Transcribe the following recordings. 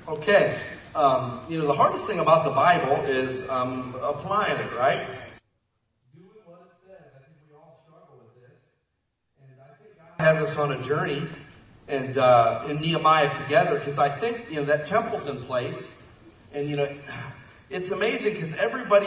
Okay, the hardest thing about the Bible is applying it, right? Doing what it says. I think we all struggle with this. And I think God has us on a journey and in Nehemiah together, because I think, that temple's in place. And, it's amazing because everybody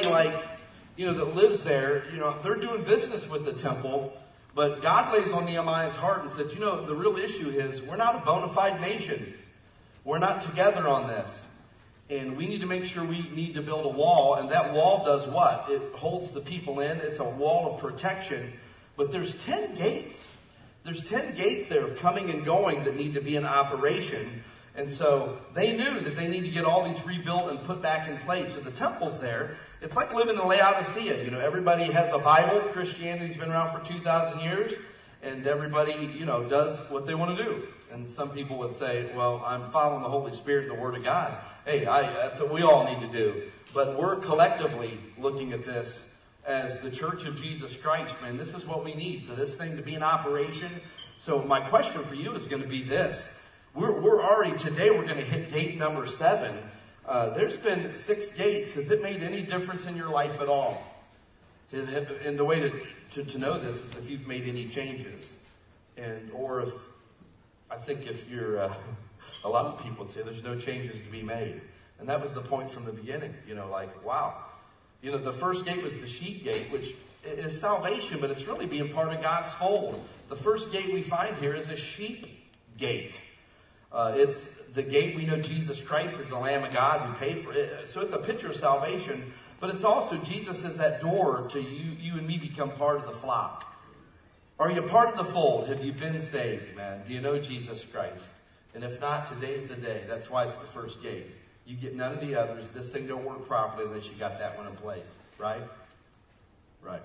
that lives there, they're doing business with the temple. But God lays on Nehemiah's heart and said, the real issue is we're not a bona fide nation. We're not together on this. And we need to make sure we need to build a wall. And that wall does what? It holds the people in. It's a wall of protection. But there's 10 gates. There's 10 gates there of coming and going that need to be in operation. And so they knew that they need to get all these rebuilt and put back in place. So the temple's there. It's like living in Laodicea. Everybody has a Bible. Christianity's been around for 2,000 years. And everybody, does what they want to do. And some people would say, well, I'm following the Holy Spirit and the Word of God. Hey, that's what we all need to do. But we're collectively looking at this as the Church of Jesus Christ, man. This is what we need for this thing to be in operation. So my question for you is going to be this. We're already, today we're going to hit gate number 7. There's been 6 gates. Has it made any difference in your life at all? And the way to know this is if you've made any changes. Or I think if you're, a lot of people would say there's no changes to be made. And that was the point from the beginning, wow. The first gate was the sheep gate, which is salvation, but it's really being part of God's fold. The first gate we find here is a sheep gate. It's the gate we know Jesus Christ is the Lamb of God who paid for it. So it's a picture of salvation, but it's also Jesus is that door to you and me become part of the flock. Are you part of the fold? Have you been saved, man? Do you know Jesus Christ? And if not, today's the day. That's why it's the first gate. You get none of the others. This thing don't work properly unless you got that one in place. Right? Right.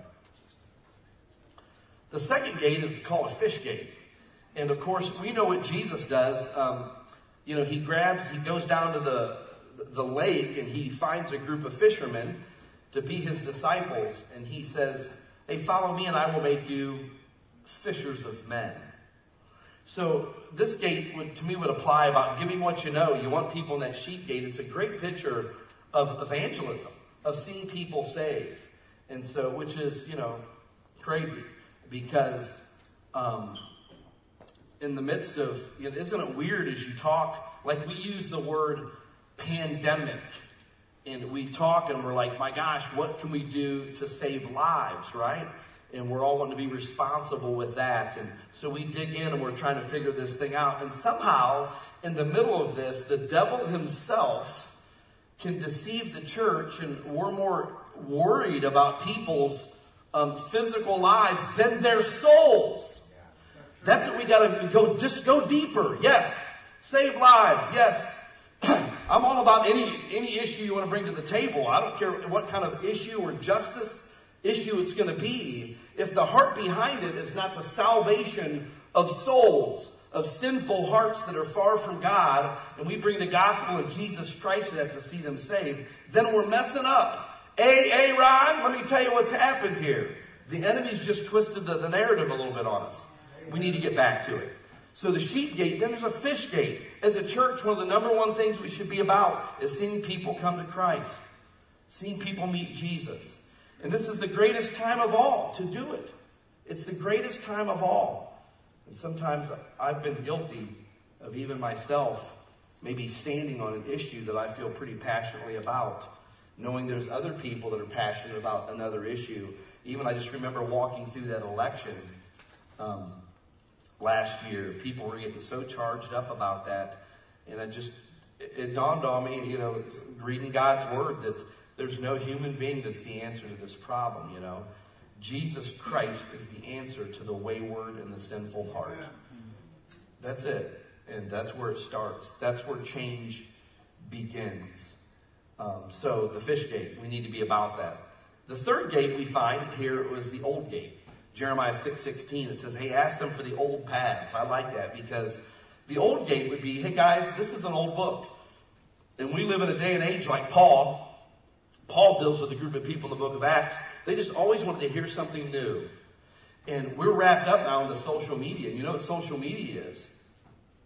The second gate is called a fish gate. And of course, we know what Jesus does. He goes down to the lake and he finds a group of fishermen to be his disciples. And he says, hey, follow me and I will make you fishers of men. So this gate would apply about giving what you know. You want people in that sheep gate. It's a great picture of evangelism, of seeing people saved. And so, which is, crazy because, in the midst of, isn't it weird as you talk, like we use the word pandemic and we talk and we're like, my gosh, what can we do to save lives, right? And we're all wanting to be responsible with that. And so we dig in and we're trying to figure this thing out. And somehow, in the middle of this, the devil himself can deceive the church. And we're more worried about people's physical lives than their souls. That's what we got to go. Just go deeper. Yes. Save lives. Yes. I'm all about any issue you want to bring to the table. I don't care what kind of issue or justice issue it's going to be. If the heart behind it is not the salvation of souls, of sinful hearts that are far from God, and we bring the gospel of Jesus Christ to that to see them saved, then we're messing up. Ron, let me tell you what's happened here. The enemy's just twisted the narrative a little bit on us. We need to get back to it. So the sheep gate, then there's a fish gate. As a church, one of the number one things we should be about is seeing people come to Christ. Seeing people meet Jesus. And this is the greatest time of all to do it. It's the greatest time of all. And sometimes I've been guilty of even myself maybe standing on an issue that I feel pretty passionately about, knowing there's other people that are passionate about another issue. Even I just remember walking through that election last year. People were getting so charged up about that. And it dawned on me, reading God's word, that there's no human being that's the answer to this problem, Jesus Christ is the answer to the wayward and the sinful heart. That's it. And that's where it starts. That's where change begins. So the fish gate, we need to be about that. The third gate we find here was the old gate. Jeremiah 6:16, it says, hey, ask them for the old paths. I like that because the old gate would be, hey guys, this is an old book. And we live in a day and age like Paul. Paul deals with a group of people in the book of Acts. They just always wanted to hear something new. And we're wrapped up now into social media. And you know what social media is?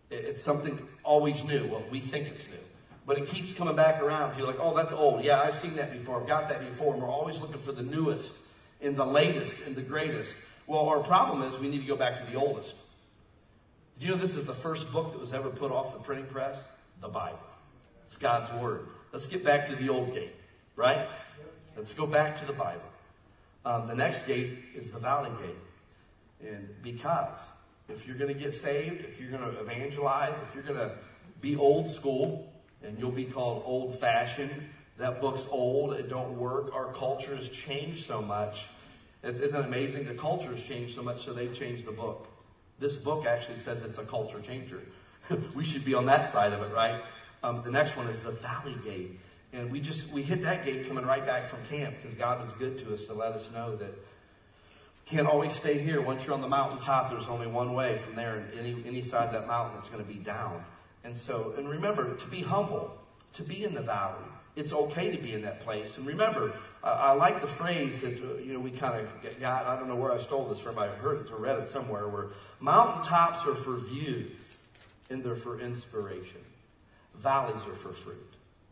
It's something always new. Well, we think it's new. But it keeps coming back around. People are like, oh, that's old. Yeah, I've seen that before. I've got that before. And we're always looking for the newest and the latest and the greatest. Well, our problem is we need to go back to the oldest. Did you know this is the first book that was ever put off the printing press? The Bible. It's God's Word. Let's get back to the old gate, right? Let's go back to the Bible. The next gate is the Valley Gate. And because if you're going to get saved, if you're going to evangelize, if you're going to be old school, and you'll be called old-fashioned, that book's old, it don't work. Our culture has changed so much. Isn't it amazing? The culture has changed so much, so they've changed the book. This book actually says it's a culture changer. We should be on that side of it, right? The next one is the Valley Gate. And we hit that gate coming right back from camp because God was good to us to let us know that can't always stay here. Once you're on the mountaintop, there's only one way from there, and any side of that mountain, it's going to be down. And remember, to be humble, to be in the valley. It's okay to be in that place. And remember, I like the phrase that, we kind of got, I don't know where I stole this from. I heard it or read it somewhere, where mountaintops are for views and they're for inspiration. Valleys are for fruit.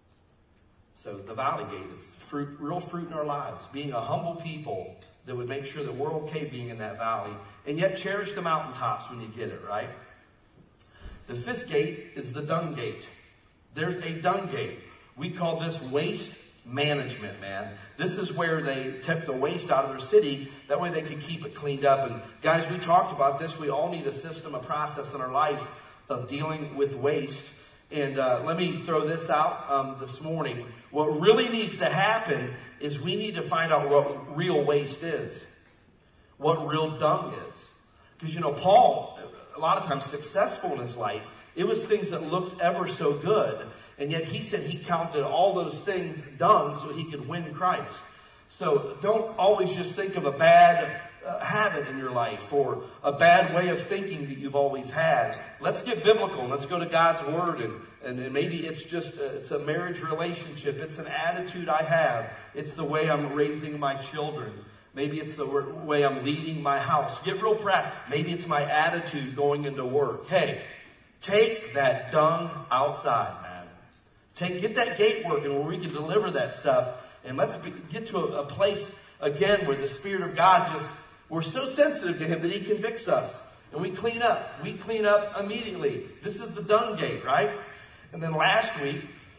So the Valley Gate is fruit, real fruit in our lives. Being a humble people that would make sure that we're okay being in that valley, and yet cherish the mountaintops when you get it, right? The fifth gate is the dung gate. There's a dung gate. We call this waste management, man. This is where they took the waste out of their city. That way they can keep it cleaned up. And guys, we talked about this. We all need a system, a process in our life of dealing with waste. And let me throw this out this morning. What really needs to happen is we need to find out what real waste is. What real dung is. Because, Paul, a lot of times successful in his life, it was things that looked ever so good. And yet he said he counted all those things dung so he could win Christ. So don't always just think of a bad habit in your life or a bad way of thinking that you've always had. Let's get biblical and let's go to God's Word. And maybe it's just it's a marriage relationship. It's an attitude I have. It's the way I'm raising my children. Maybe it's the way I'm leading my house. Get real practical. Maybe it's my attitude going into work. Hey, take that dung outside, man. Get that gate working where we can deliver that stuff. And let's get to a place, again, where the Spirit of God we're so sensitive to Him that He convicts us. And we clean up. We clean up immediately. This is the dung gate, right? And then last week,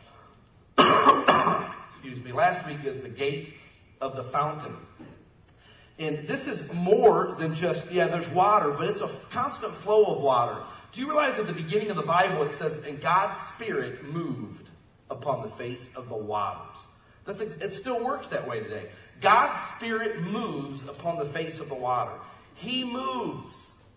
last week is the gate of the fountain. And this is more than just, there's water, but it's a constant flow of water. Do you realize at the beginning of the Bible it says, and God's Spirit moved upon the face of the waters? It still works that way today. God's Spirit moves upon the face of the water. He moves.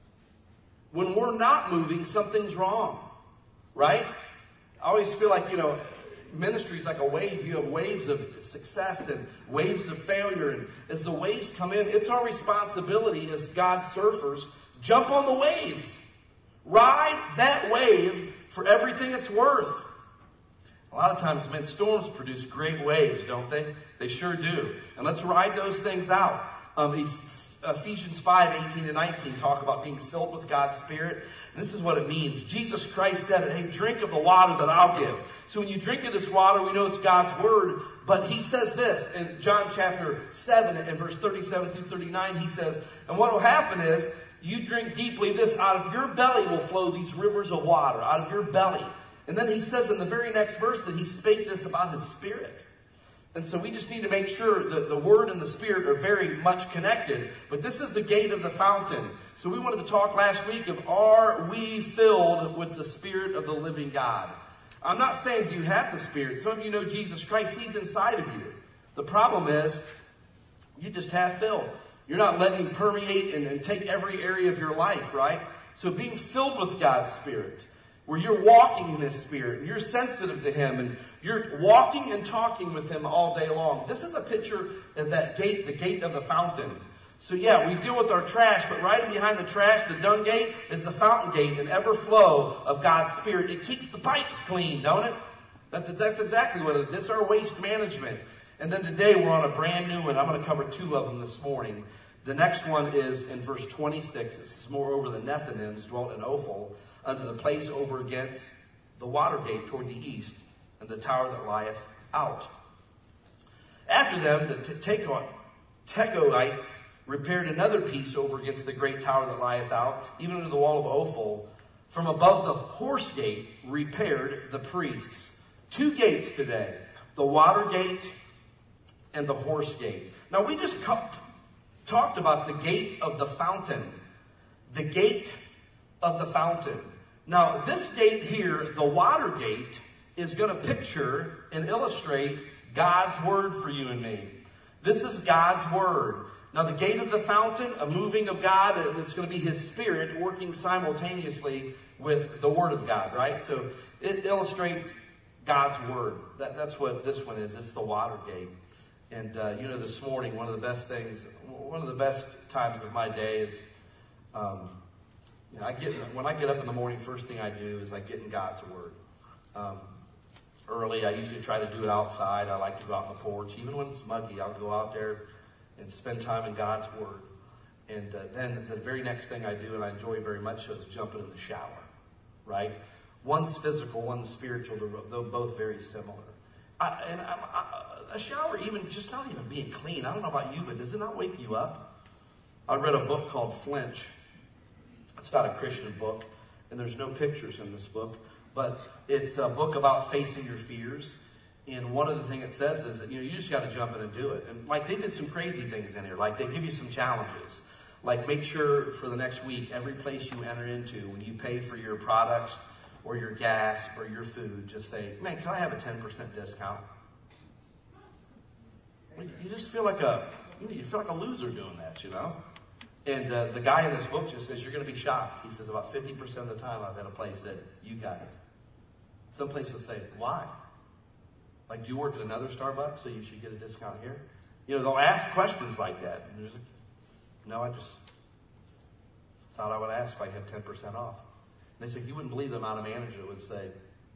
When we're not moving, something's wrong. Right? I always feel like, ministry is like a wave. You have waves of success and waves of failure. And as the waves come in, it's our responsibility as God's surfers, jump on the waves. Ride that wave for everything it's worth. A lot of times, storms produce great waves, don't they? They sure do. And let's ride those things out. Ephesians 5:18-19 talk about being filled with God's Spirit. And this is what it means. Jesus Christ said it, hey, drink of the water that I'll give. So when you drink of this water, we know it's God's Word. But He says this in John chapter 7 and verse 37-39. He says, and what will happen is, you drink deeply this, out of your belly will flow these rivers of water, out of your belly. And then He says in the very next verse that He spake this about His Spirit. And so we just need to make sure that the Word and the Spirit are very much connected. But this is the gate of the fountain. So we wanted to talk last week of, are we filled with the Spirit of the living God? I'm not saying do you have the Spirit. Some of you know Jesus Christ. He's inside of you. The problem is you just have filled. You're not letting Him permeate and take every area of your life, right? So being filled with God's Spirit, where you're walking in His Spirit, and you're sensitive to Him, and you're walking and talking with Him all day long. This is a picture of that gate, the gate of the fountain. So we deal with our trash, but right behind the trash, the dung gate, is the fountain gate, an ever flow of God's Spirit. It keeps the pipes clean, don't it? That's exactly what it is. It's our waste management. And then today we're on a brand new one. I'm going to cover two of them this morning. The next one is in verse 26. This is moreover the Nethinims dwelt in Ophel, unto the place over against the water gate toward the east, and the tower that lieth out. After them, the Tekoites repaired another piece over against the great tower that lieth out, even unto the wall of Ophel. From above the horse gate repaired the priests. 2 gates today, the water gate and the horse gate. Now we just talked about the gate of the fountain. The gate of the fountain. Now this gate here, the water gate, is going to picture and illustrate God's word for you and me. This is God's word. Now the gate of the fountain, a moving of God, and it's going to be his spirit working simultaneously with the word of God, right? So it illustrates God's word. That's what this one is. It's the water gate. And this morning, one of the best times of my day is, when I get up in the morning, first thing I do is I get in God's word. Early, I usually try to do it outside. I like to go out on the porch. Even when it's muggy, I'll go out there and spend time in God's word. And then the very next thing I do, and I enjoy very much, is jumping in the shower, right? One's physical, one's spiritual. They're both very similar. A shower, even just not even being clean. I don't know about you, but does it not wake you up? I read a book called Flinch. It's not a Christian book, and there's no pictures in this book, but it's a book about facing your fears. And one of the things it says is that, you just got to jump in and do it. And they did some crazy things in here. They give you some challenges. Make sure for the next week, every place you enter into, when you pay for your products or your gas or your food, just say, man, can I have a 10% discount? You just feel like a loser doing that, And the guy in this book just says, you're going to be shocked. He says, about 50% of the time I've had a place that you got it. Some place will say, why? Do you work at another Starbucks, so you should get a discount here? They'll ask questions like that. And no, I just thought I would ask if I had 10% off. And they said, you wouldn't believe the amount of managers that would say,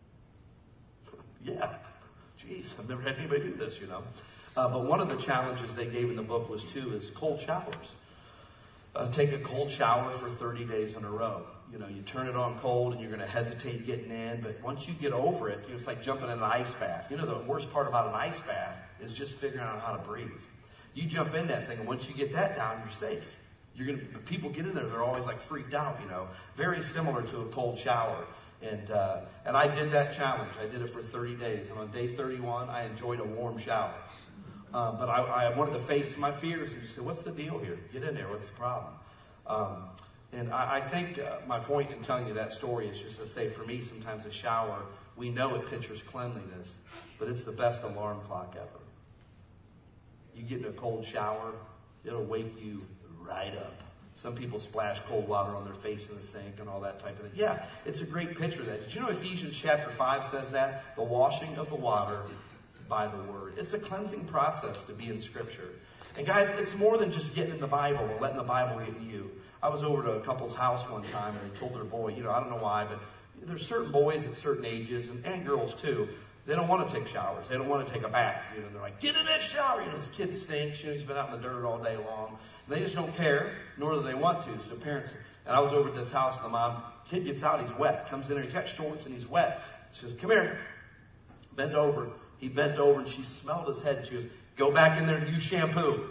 yeah, geez, I've never had anybody do this, But one of the challenges they gave in the book was cold showers. Take a cold shower for 30 days in a row. You turn it on cold and you're going to hesitate getting in, but once you get over it, it's like jumping in an ice bath. The worst part about an ice bath is just figuring out how to breathe. You jump in that thing, and once you get that down, you're safe. People get in there, they're always freaked out, Very similar to a cold shower. And I did that challenge. I did it for 30 days. And on day 31, I enjoyed a warm shower. But I wanted to face my fears and just say, what's the deal here? Get in there. What's the problem? And I think my point in telling you that story is just to say, for me, sometimes a shower, we know it pictures cleanliness, but it's the best alarm clock ever. You get in a cold shower, it'll wake you right up. Some people splash cold water on their face in the sink and all that type of thing. Yeah, it's a great picture of that. Did you know Ephesians chapter 5 says that? The washing of the water by the word. It's a cleansing process to be in Scripture. And guys, it's more than just getting in the Bible and letting the Bible get in you. I was over to a couple's house one time, and they told their boy, I don't know why, but there's certain boys at certain ages, and girls too, they don't want to take showers. They don't want to take a bath. They're like, get in that shower. This kid stinks. He's been out in the dirt all day long. And they just don't care, nor do they want to. So parents, and I was over at this house, and the kid gets out, he's wet. Comes in there, he's got shorts, and he's wet. She says, come here. Bend over. He bent over, and she smelled his head. She goes, go back in there and use shampoo.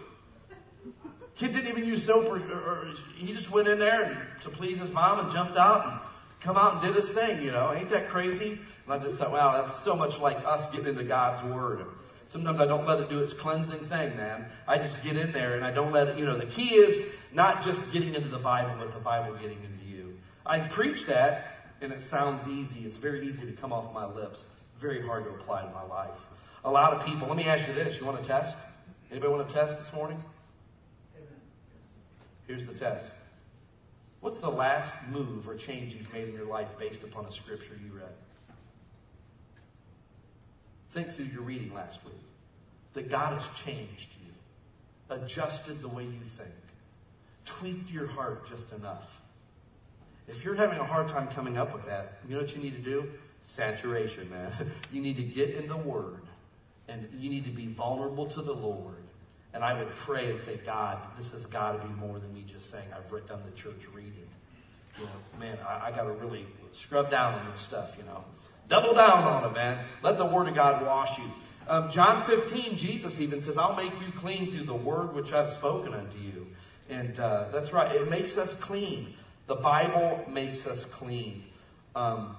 Kid didn't even use soap, or he just went in there and to please his mom and jumped out and come out and did his thing, Ain't that crazy? And I just thought, wow, that's so much like us getting into God's Word. Sometimes I don't let it do its cleansing thing, man. I just get in there and I don't let it, the key is not just getting into the Bible, but the Bible getting into you. I preach that, and it sounds easy. It's very easy to come off my lips. Very hard to apply to my life. A lot of people, let me ask you this. You want to test? Anybody want to test this morning? Here's the test. What's the last move or change you've made in your life based upon a scripture you read? Think through your reading last week. That God has changed you. Adjusted the way you think. Tweaked your heart just enough. If you're having a hard time coming up with that, you know what you need to do? Saturation, man. You need to get in the Word. And you need to be vulnerable to the Lord. And I would pray and say, God, this has got to be more than me just saying I've done the church reading. Man, I got to really scrub down on this stuff, Double down on it, man. Let the Word of God wash you. John 15, Jesus even says, I'll make you clean through the word which I've spoken unto you. And that's right. It makes us clean. The Bible makes us clean. I'm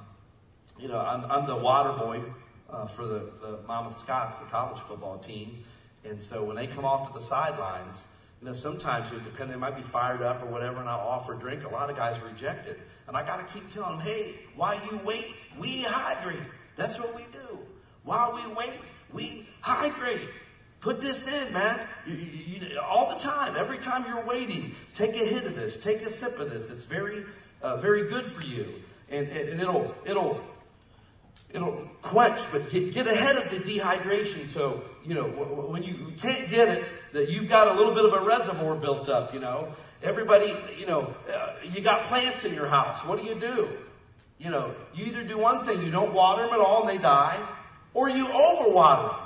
the water boy for the Mama Scots, the college football team. And so when they come off to the sidelines, sometimes, they might be fired up or whatever, and I'll offer a drink. A lot of guys reject it. And I got to keep telling them, hey, while you wait, we hydrate. That's what we do. While we wait, we hydrate. Put this in, man. All the time. Every time you're waiting, take a hit of this. Take a sip of this. It's very, very good for you. And it'll quench, but get ahead of the dehydration. So, when you can't get it, that you've got a little bit of a reservoir built up, Everybody, you got plants in your house. What do? You either do one thing, you don't water them at all and they die, or you overwater them.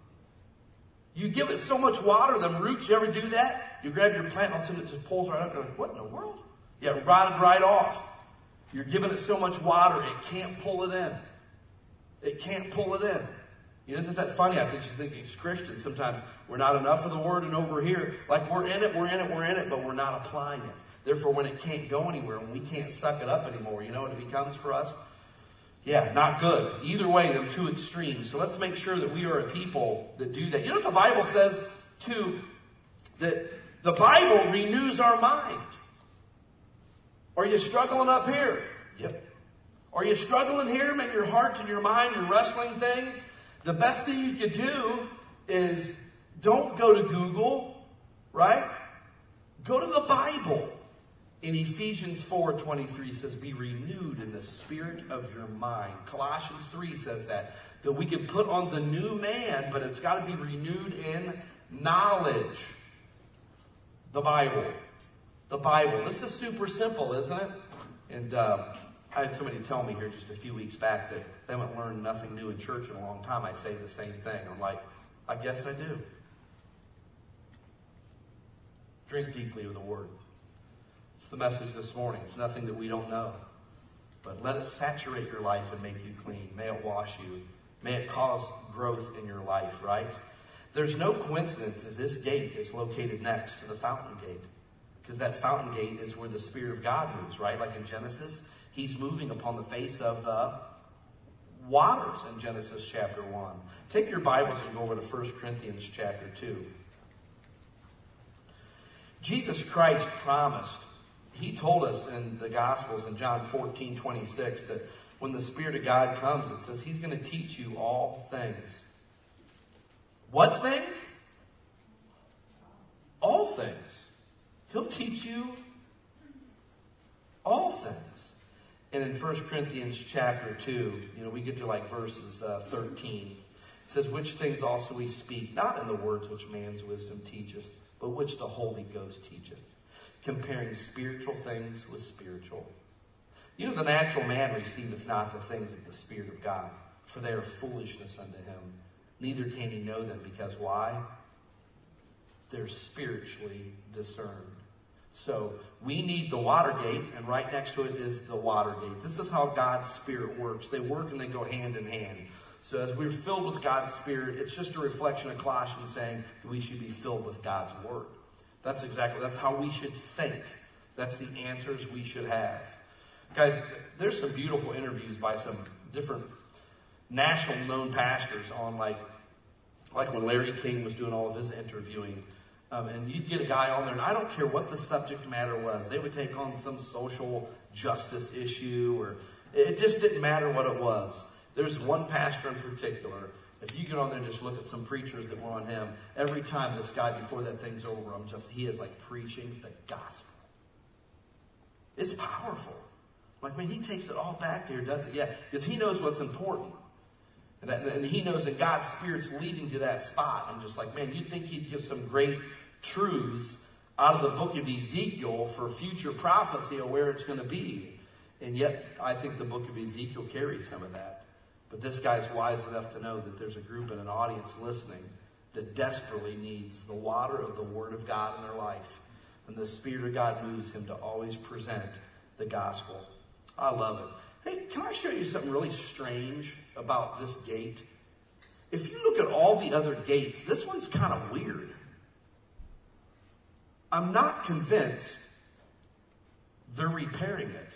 You give it so much water, them roots, you ever do that? You grab your plant and all of a sudden it just pulls right up. You're like, what in the world? Yeah, it rotted right off. You're giving it so much water, it can't pull it in. It can't pull it in. Isn't that funny? I think she's thinking as Christians, sometimes we're not enough of the Word, and over here, like we're in it, but we're not applying it. Therefore, when it can't go anywhere, when we can't suck it up anymore, you know what it becomes for us? Yeah, not good. Either way, them two extremes. So let's make sure that we are a people that do that. You know what the Bible says, too? That the Bible renews our mind. Are you struggling up here? Yep. Are you struggling here in your heart and your mind, you're wrestling things? The best thing you could do is don't go to Google, right? Go to the Bible. In Ephesians 4:23 says, be renewed in the spirit of your mind. Colossians 3 says that we can put on the new man, but it's got to be renewed in knowledge. The Bible. The Bible. This is super simple, isn't it? And I had somebody tell me here just a few weeks back that they haven't learned nothing new in church in a long time. I say the same thing. I'm like, I guess I do. Drink deeply of the Word. It's the message this morning. It's nothing that we don't know. But let it saturate your life and make you clean. May it wash you. May it cause growth in your life, right? There's no coincidence that this gate is located next to the fountain gate. Because that fountain gate is where the Spirit of God moves, right? Like in Genesis, He's moving upon the face of the waters in Genesis chapter 1. Take your Bibles and go over to 1 Corinthians chapter 2. Jesus Christ promised. He told us in the Gospels in John 14:26 that when the Spirit of God comes, it says He's going to teach you all things. What things? All things. He'll teach you all things. And in 1 Corinthians chapter 2, we get to like verses 13. It says, which things also we speak, not in the words which man's wisdom teacheth, but which the Holy Ghost teacheth, comparing spiritual things with spiritual. The natural man receiveth not the things of the Spirit of God, for they are foolishness unto him. Neither can he know them, because why? They're spiritually discerned. So we need the water gate, and right next to it is the water gate. This is how God's Spirit works. They work and they go hand in hand. So as we're filled with God's Spirit, it's just a reflection of Colossians saying that we should be filled with God's Word. That's how we should think. That's the answers we should have. Guys, there's some beautiful interviews by some different national known pastors on like when Larry King was doing all of his interviewing. And you'd get a guy on there, and I don't care what the subject matter was. They would take on some social justice issue, or it just didn't matter what it was. There's one pastor in particular. If you get on there and just look at some preachers that were on him, every time this guy, before that thing's over, he is like preaching the gospel. It's powerful. Like, man, he takes it all back there, does it? Yeah, because he knows what's important. And he knows that God's Spirit's leading to that spot. I'm just like, man, you'd think he'd give some great truths out of the book of Ezekiel for future prophecy of where it's going to be. And yet, I think the book of Ezekiel carries some of that. But this guy's wise enough to know that there's a group and an audience listening that desperately needs the water of the Word of God in their life. And the Spirit of God moves him to always present the gospel. I love it. Hey, can I show you something really strange about this gate? If you look at all the other gates, this one's kind of weird. I'm not convinced they're repairing it.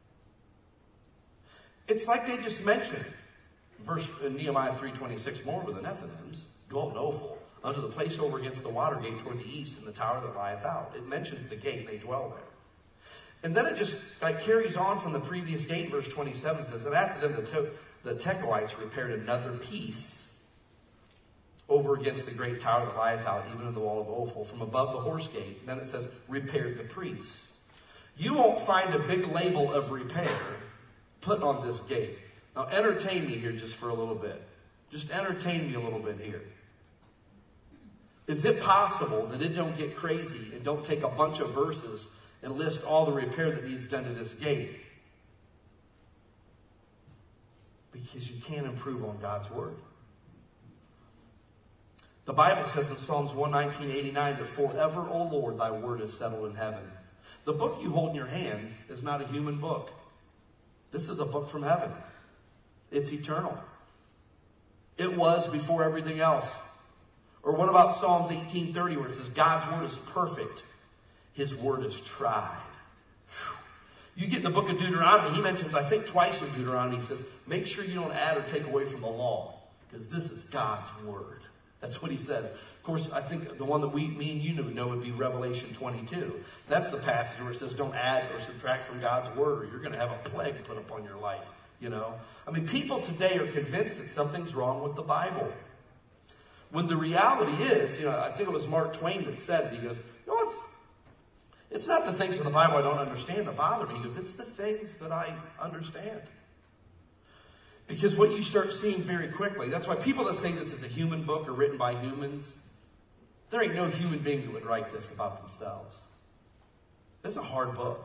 It's like they just mentioned, verse in Nehemiah 3:26, moreover the Nethinims dwelt in Ophel, unto the place over against the water gate toward the east, and the tower that lieth out. It mentions the gate, and they dwell there. And then it just carries on from the previous gate, verse 27 says, and after them the Tekoites repaired another piece over against the great tower that lieth out, even in the wall of Ophel, from above the horse gate. Then it says, repaired the priests. You won't find a big label of repair put on this gate. Now entertain me here just for a little bit. Just entertain me a little bit here. Is it possible that it don't get crazy and don't take a bunch of verses and list all the repair that needs done to this gate? Because you can't improve on God's word. The Bible says in Psalms 119:89 that forever, O Lord, thy word is settled in heaven. The book you hold in your hands is not a human book. This is a book from heaven. It's eternal. It was before everything else. Or what about Psalms 18:30 where it says God's word is perfect. His word is tried. Whew. You get in the book of Deuteronomy, he mentions, I think twice in Deuteronomy, he says, make sure you don't add or take away from the law, because this is God's word. That's what he says. Of course, I think the one that me and you know would be Revelation 22. That's the passage where it says don't add or subtract from God's word, or you're going to have a plague put upon your life. You know, I mean, people today are convinced that something's wrong with the Bible. When the reality is, I think it was Mark Twain that said it. He goes, it's not the things in the Bible I don't understand that bother me. He goes, it's the things that I understand. Because what you start seeing very quickly, that's why people that say this is a human book or written by humans, there ain't no human being who would write this about themselves. This is a hard book.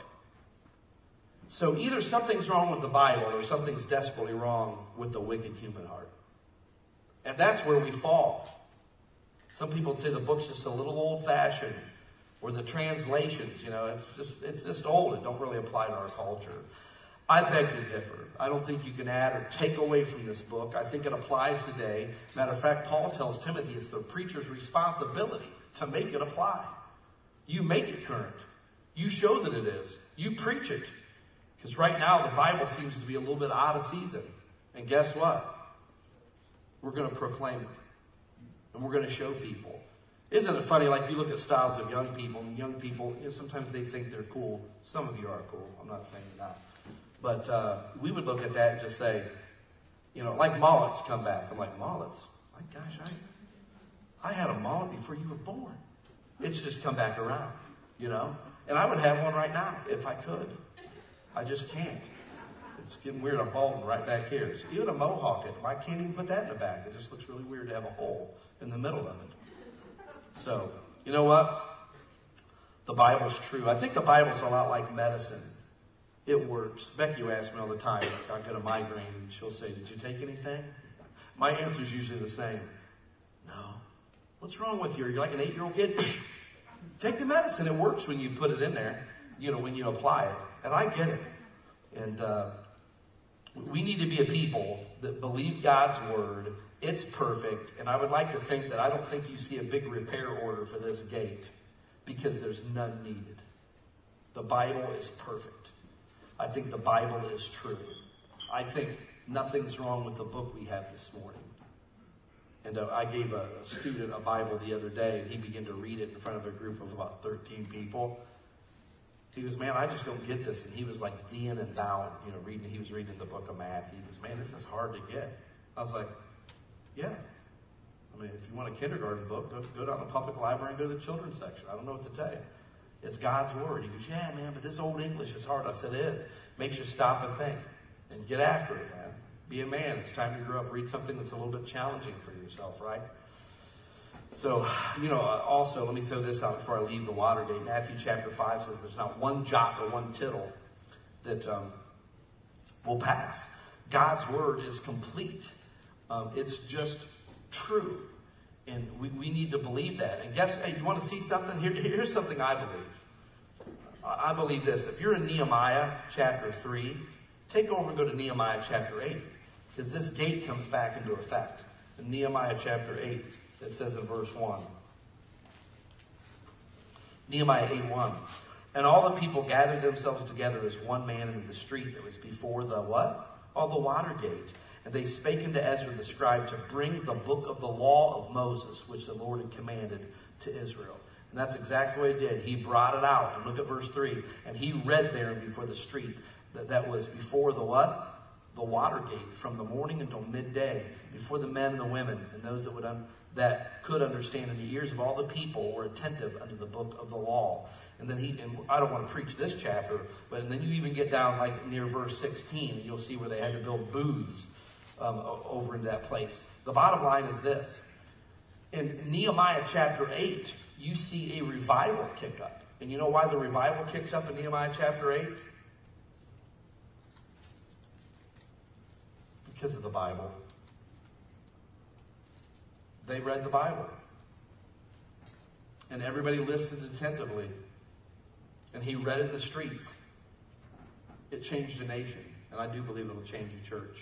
So either something's wrong with the Bible or something's desperately wrong with the wicked human heart. And that's where we fall. Some people would say the book's just a little old-fashioned, or the translations, it's just old. It don't really apply to our culture. I beg to differ. I don't think you can add or take away from this book. I think it applies today. Matter of fact, Paul tells Timothy it's the preacher's responsibility to make it apply. You make it current. You show that it is. You preach it. Because right now the Bible seems to be a little bit out of season. And guess what? We're going to proclaim it. And we're going to show people. Isn't it funny, like you look at styles of young people, and young people, sometimes they think they're cool. Some of you are cool. I'm not saying you're not. But we would look at that and just say, like mullets come back. I'm like, mullets? My gosh, I had a mullet before you were born. It's just come back around, And I would have one right now if I could. I just can't. It's getting weird. I'm balding right back here. So even a mohawk, I can't even put that in the back. It just looks really weird to have a hole in the middle of it. So, you know what? The Bible's true. I think the Bible's a lot like medicine. It works. Becky asks me all the time, I get a migraine, and she'll say, did you take anything? My answer's usually the same. No. What's wrong with you? Are you like an 8-year-old kid? Take the medicine. It works when you put it in there, when you apply it. And I get it. And we need to be a people that believe God's word. It's perfect. And I would like to think that I don't think you see a big repair order for this gate, because there's none needed. The Bible is perfect. I think the Bible is true. I think nothing's wrong with the book we have this morning. And I gave a student a Bible the other day, and he began to read it in front of a group of about 13 people. He goes, man, I just don't get this. And he was like D'ing and Dowing, he was reading the book of Matthew. He goes, man, this is hard to get. I was like, yeah. I mean, if you want a kindergarten book, go down to the public library and go to the children's section. I don't know what to tell you. It's God's word. He goes, yeah, man, but this old English is hard. I said, it is. Makes you stop and think and get after it, man. Be a man. It's time to grow up. Read something that's a little bit challenging for yourself, right? So, also, let me throw this out before I leave the Watergate. Matthew chapter 5 says there's not one jot or one tittle that will pass. God's word is complete. It's just true. And we need to believe that. And hey, you want to see something? Here's something I believe. I believe this. If you're in Nehemiah chapter 3, take over and go to Nehemiah chapter 8. Because this gate comes back into effect. In Nehemiah chapter 8, it says in verse 1. Nehemiah 8:1. And all the people gathered themselves together as one man in the street that was before the what? Oh, the water gate. And they spake unto Ezra the scribe to bring the book of the law of Moses, which the Lord had commanded to Israel. And that's exactly what he did. He brought it out. And look at verse 3. And he read there before the street that was before the what? The water gate, from the morning until midday, before the men and the women, and those that could understand, and the ears of all the people were attentive unto the book of the law. And then and I don't want to preach this chapter, but then you even get down like near verse 16, and you'll see where they had to build booths over in that place. The bottom line is this. In Nehemiah chapter 8, you see a revival kick up. And you know why the revival kicks up in Nehemiah chapter 8? Because of the Bible. They read the Bible. And everybody listened attentively. And he read it in the streets. It changed a nation. And I do believe it will change a church.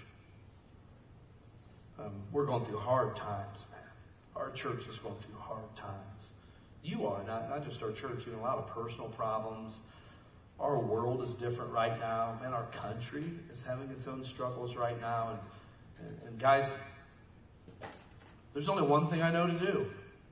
We're going through hard times, man. Our church is going through hard times. You are, not just our church. You know, a lot of personal problems. Our world is different right now. And our country is having its own struggles right now. And guys, there's only one thing I know to do.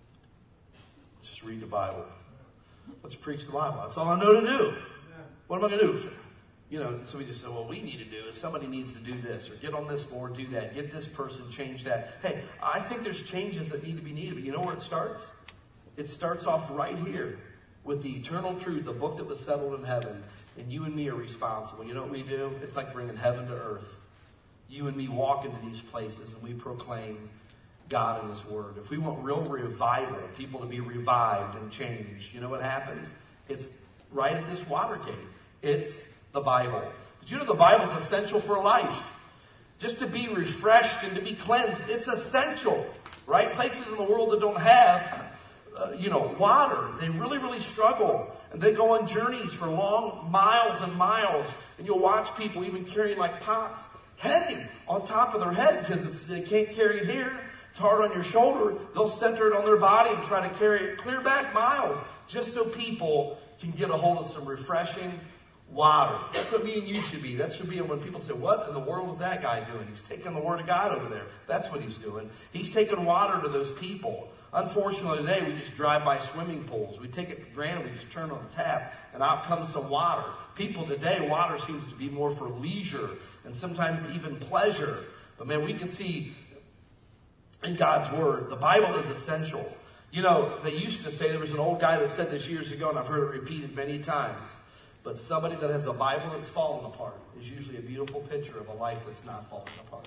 Just read the Bible. Let's preach the Bible. That's all I know to do. What am I going to do? You know, somebody just said, well, we need to do is somebody needs to do this, or get on this board, do that, get this person, change that. Hey, I think there's changes that need to be needed, but you know where it starts? It starts off right here with the eternal truth, the book that was settled in heaven, and you and me are responsible. You know what we do? It's like bringing heaven to earth. You and me walk into these places and we proclaim God and His Word. If we want real revival, people to be revived and changed, you know what happens? It's right at this water gate. It's the Bible. Did you know the Bible is essential for life? Just to be refreshed and to be cleansed, it's essential, right? Places in the world that don't have, water, they really, really struggle. And they go on journeys for long miles and miles. And you'll watch people even carrying like pots heavy on top of their head because they can't carry it here. It's hard on your shoulder. They'll center it on their body and try to carry it clear back miles just so people can get a hold of some refreshing water. That's what me and you should be. That should be when people say, what in the world is that guy doing? He's taking the Word of God over there. That's what he's doing. He's taking water to those people. Unfortunately, today we just drive by swimming pools. We take it for granted. We just turn on the tap and out comes some water. People today, water seems to be more for leisure and sometimes even pleasure. But man, we can see in God's Word, the Bible is essential. You know, they used to say, there was an old guy that said this years ago, and I've heard it repeated many times. But somebody that has a Bible that's fallen apart is usually a beautiful picture of a life that's not falling apart.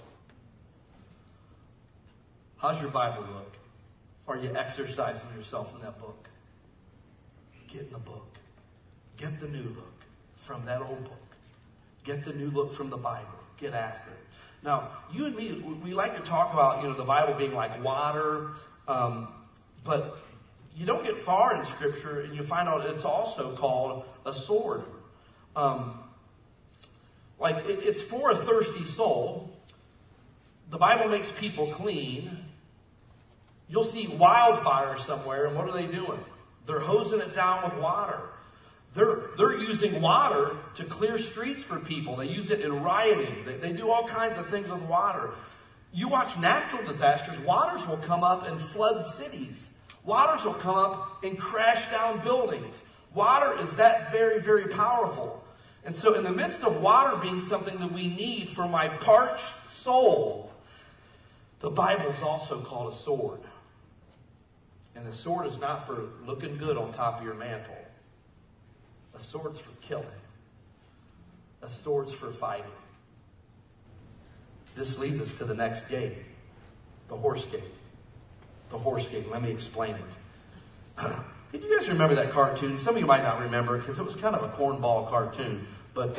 How's your Bible look? Are you exercising yourself in that book? Get in the book. Get the new look from that old book. Get the new look from the Bible. Get after it. Now, you and me, we like to talk about, the Bible being like water, but you don't get far in Scripture and you find out it's also called a sword. It's for a thirsty soul. The Bible makes people clean. You'll see wildfire somewhere, and what are they doing? They're hosing it down with water. They're using water to clear streets for people. They use it in rioting. They do all kinds of things with water. You watch natural disasters, waters will come up and flood cities. Waters will come up and crash down buildings. Water is that very, very powerful. And so in the midst of water being something that we need for my parched soul, the Bible is also called a sword. And a sword is not for looking good on top of your mantle. A sword's for killing. A sword's for fighting. This leads us to the next gate, the horse gate. The horse gate. Let me explain it. Did you guys remember that cartoon? Some of you might not remember it because it was kind of a cornball cartoon. But,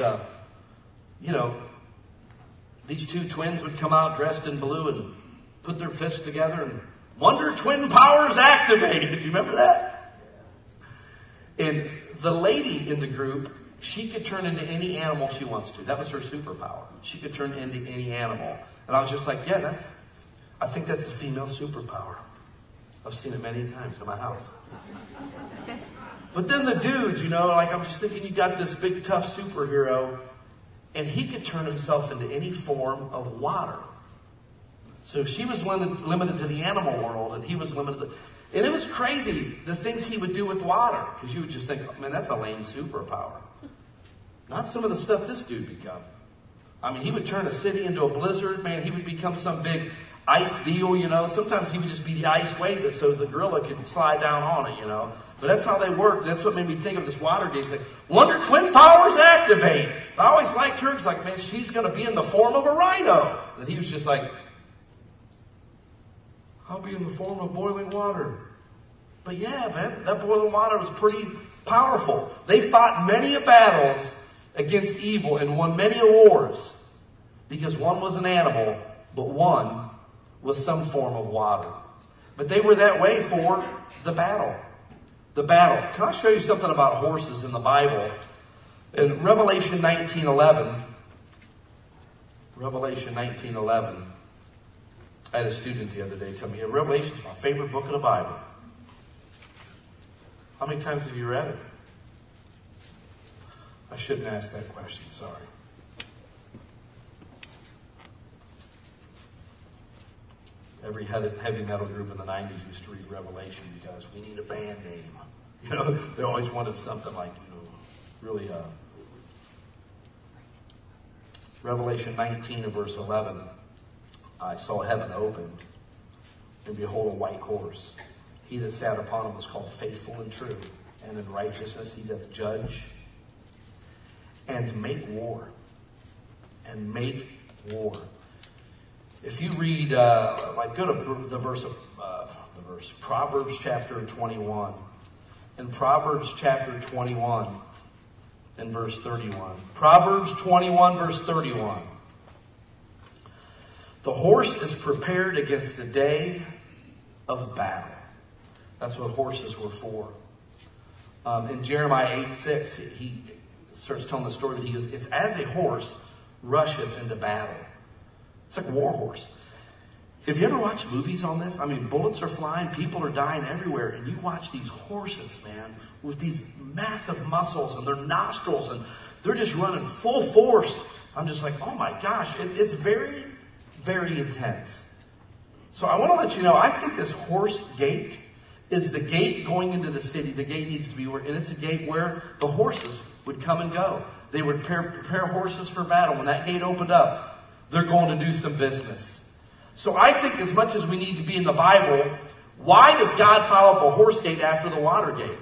these two twins would come out dressed in blue and put their fists together and Wonder Twin powers activated. Do you remember that? And the lady in the group, she could turn into any animal she wants to. That was her superpower. She could turn into any animal. And I was just like, yeah, I think that's a female superpower. I've seen it many times in my house. But then the dude, I'm just thinking, you got this big tough superhero, and he could turn himself into any form of water. So she was limited to the animal world, and he was limited to... And it was crazy, the things he would do with water. Because you would just think, oh, man, that's a lame superpower. Not some of the stuff this dude become. I mean, he would turn a city into a blizzard. Man, he would become some big ice deal, Sometimes he would just be the ice wave so the gorilla could slide down on it, But that's how they worked. That's what made me think of this Watergate thing. Wonder Twin powers activate. I always liked her. It's like, man, she's going to be in the form of a rhino. And he was just like, I'll be in the form of boiling water. But yeah, man, that boiling water was pretty powerful. They fought many battles against evil and won many wars. Because one was an animal, but one was some form of water. But they were that way for the battle. The battle. Can I show you something about horses in the Bible? In Revelation 19:11. Revelation 19:11. I had a student the other day tell me, Revelation is my favorite book of the Bible. How many times have you read it? I shouldn't ask that question, sorry. Every heavy metal group in the 90s used to read Revelation because we need a band name. They always wanted something like, really... Revelation 19 and verse 11. I saw heaven opened, and behold, a white horse. He that sat upon him was called Faithful and True, and in righteousness he doth judge and make war. And make war. If you read, go to the verse, Proverbs chapter 21. In Proverbs chapter 21 and verse 31. Proverbs 21 verse 31. The horse is prepared against the day of battle. That's what horses were for. In Jeremiah 8:6, he starts telling the story. He goes, it's as a horse rusheth into battle. It's like a war horse. Have you ever watched movies on this? I mean, bullets are flying, people are dying everywhere, and you watch these horses, man, with these massive muscles and their nostrils, and they're just running full force. I'm just like, oh my gosh, it's very, very intense. So I want to let you know, I think this horse gate is the gate going into the city. The gate needs to be and it's a gate where the horses would come and go. They would prepare horses for battle. When that gate opened up, they're going to do some business. So I think as much as we need to be in the Bible, why does God follow up a horse gate after the water gate?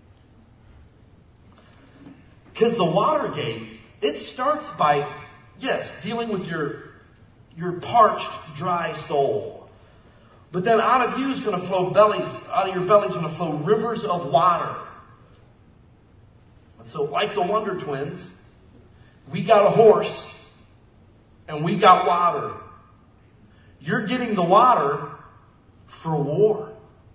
Because the water gate, it starts by, yes, dealing with your parched, dry soul. But then out of you is going to flow out of your belly is going to flow rivers of water. And so like the Wonder Twins, we got a horse and we got water. You're getting the water for war.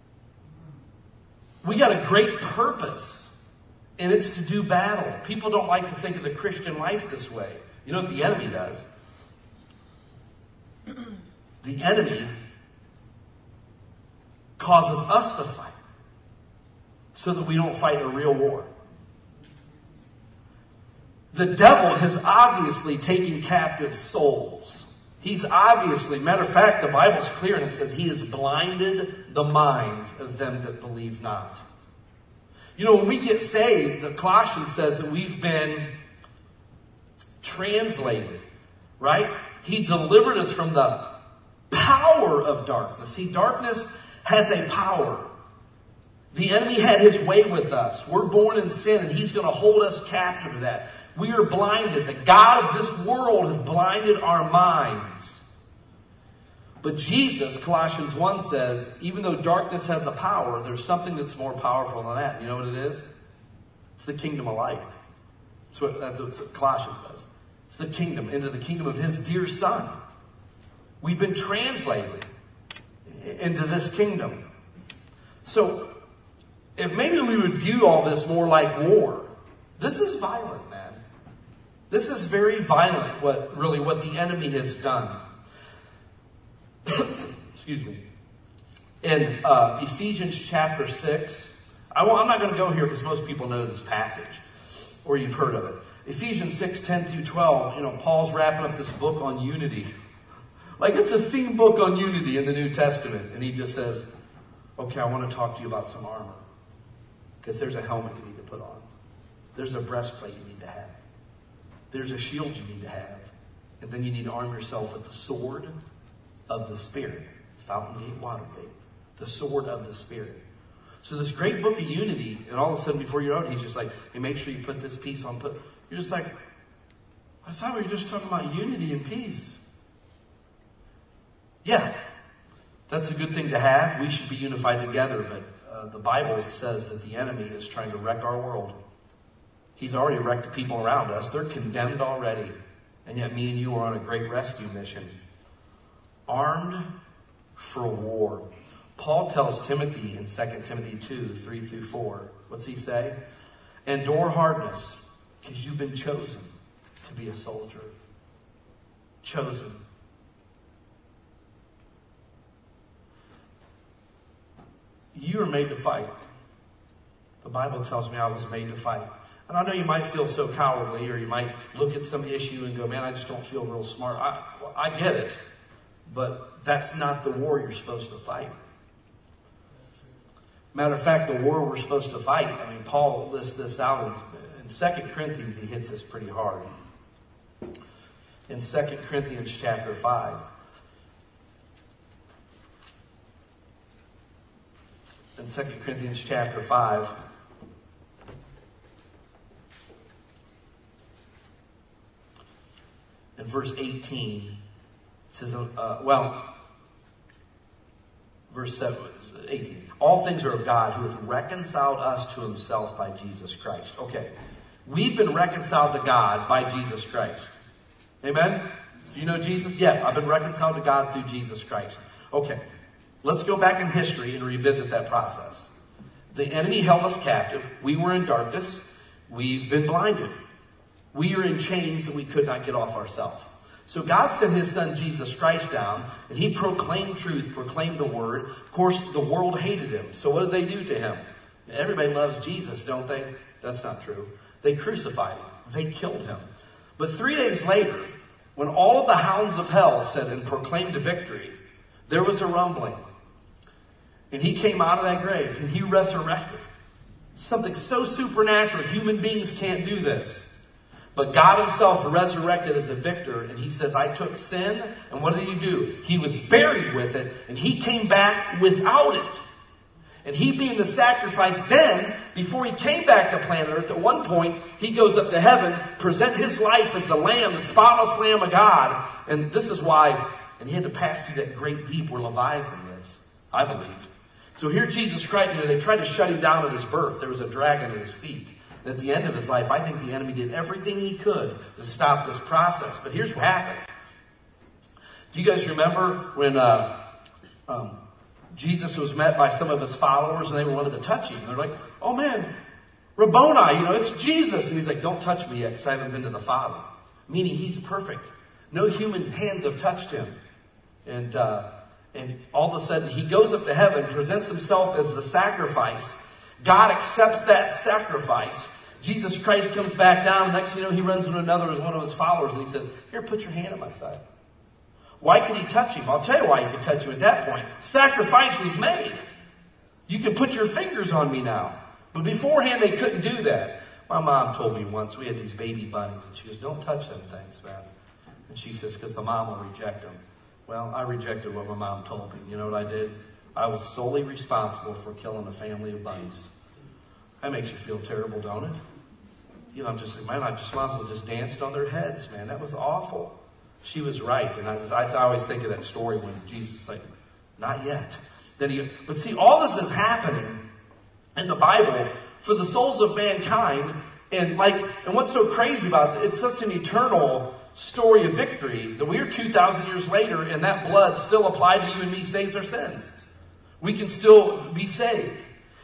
We got a great purpose, and it's to do battle. People don't like to think of the Christian life this way. You know what the enemy does? The enemy causes us to fight so that we don't fight a real war. The devil has obviously taken captive souls. He's obviously, matter of fact, the Bible's clear and it says he has blinded the minds of them that believe not. You know, when we get saved, the Colossians says that we've been translated, right? He delivered us from the power of darkness. See, darkness has a power. The enemy had his way with us. We're born in sin and he's going to hold us captive to that. We are blinded. The God of this world has blinded our minds. But Jesus, Colossians 1 says, even though darkness has a power, there's something that's more powerful than that. You know what it is? It's the kingdom of light. That's what Colossians says. It's the kingdom, into the kingdom of his dear Son. We've been translated into this kingdom. So, if maybe we would view all this more like war. This is violent, man. This is very violent, what the enemy has done. Excuse me. In Ephesians chapter 6, I'm not going to go here because most people know this passage, or you've heard of it. Ephesians 6, 10 through 12, Paul's wrapping up this book on unity. Like it's a theme book on unity in the New Testament. And he just says, okay, I want to talk to you about some armor. Because there's a helmet you need to put on. There's a breastplate you need to have. There's a shield you need to have. And then you need to arm yourself with the sword of the Spirit. Fountain Gate, Watergate. The sword of the Spirit. So this great book of unity, and all of a sudden before you know it, he's just like, hey, make sure you put this piece on. You're just like, I thought we were just talking about unity and peace. Yeah, that's a good thing to have. We should be unified together, but the Bible says that the enemy is trying to wreck our world. He's already wrecked the people around us. They're condemned already. And yet me and you are on a great rescue mission. Armed for war. Paul tells Timothy in 2 Timothy 2, 3 through 4. What's he say? Endure hardness, because you've been chosen to be a soldier. Chosen. You are made to fight. The Bible tells me I was made to fight. And I know you might feel so cowardly, or you might look at some issue and go, man, I just don't feel real smart. I get it. But that's not the war you're supposed to fight. Matter of fact, the war we're supposed to fight, Paul lists this out in 2 Corinthians, he hits this pretty hard. In 2 Corinthians chapter 5. In 2 Corinthians chapter 5, in verse 18, it says, verse 18, all things are of God who hath reconciled us to himself by Jesus Christ. Okay, we've been reconciled to God by Jesus Christ. Amen? Do you know Jesus? Yeah, I've been reconciled to God through Jesus Christ. Okay. Let's go back in history and revisit that process. The enemy held us captive. We were in darkness. We've been blinded. We are in chains that we could not get off ourselves. So God sent his son Jesus Christ down, and he proclaimed truth, proclaimed the word. Of course, the world hated him. So what did they do to him? Everybody loves Jesus, don't they? That's not true. They crucified him. They killed him. But 3 days later, when all of the hounds of hell said and proclaimed a victory, there was a rumbling. And he came out of that grave and he resurrected. Something so supernatural. Human beings can't do this. But God himself resurrected as a victor. And he says, I took sin. And what did he do? He was buried with it. And he came back without it. And he being the sacrifice then, before he came back to planet Earth, at one point, he goes up to heaven, present his life as the lamb, the spotless lamb of God. And this is why, and he had to pass through that great deep where Leviathan lives, I believe. So here Jesus Christ, they tried to shut him down at his birth. There was a dragon at his feet. And at the end of his life, I think the enemy did everything he could to stop this process. But here's what happened. Do you guys remember when Jesus was met by some of his followers and they wanted to touch him? They're like, oh man, Rabboni, it's Jesus. And he's like, don't touch me yet because I haven't been to the Father. Meaning he's perfect. No human hands have touched him. And all of a sudden, he goes up to heaven, presents himself as the sacrifice. God accepts that sacrifice. Jesus Christ comes back down. Next thing you know, he runs into one of his followers, and he says, here, put your hand on my side. Why could he touch him? I'll tell you why he could touch him at that point. Sacrifice was made. You can put your fingers on me now. But beforehand, they couldn't do that. My mom told me once, we had these baby bunnies, and she goes, don't touch them things, man. And she says, because the mom will reject them. Well, I rejected what my mom told me. You know what I did? I was solely responsible for killing a family of bunnies. That makes you feel terrible, don't it? I'm just like, man, I just might as well just danced on their heads, man. That was awful. She was right. And I always think of that story when Jesus is like, not yet. But see, all this is happening in the Bible for the souls of mankind. And what's so crazy about it, it's such an eternal story of victory that we're 2,000 years later and that blood still applied to you and me saves our sins. We can still be saved.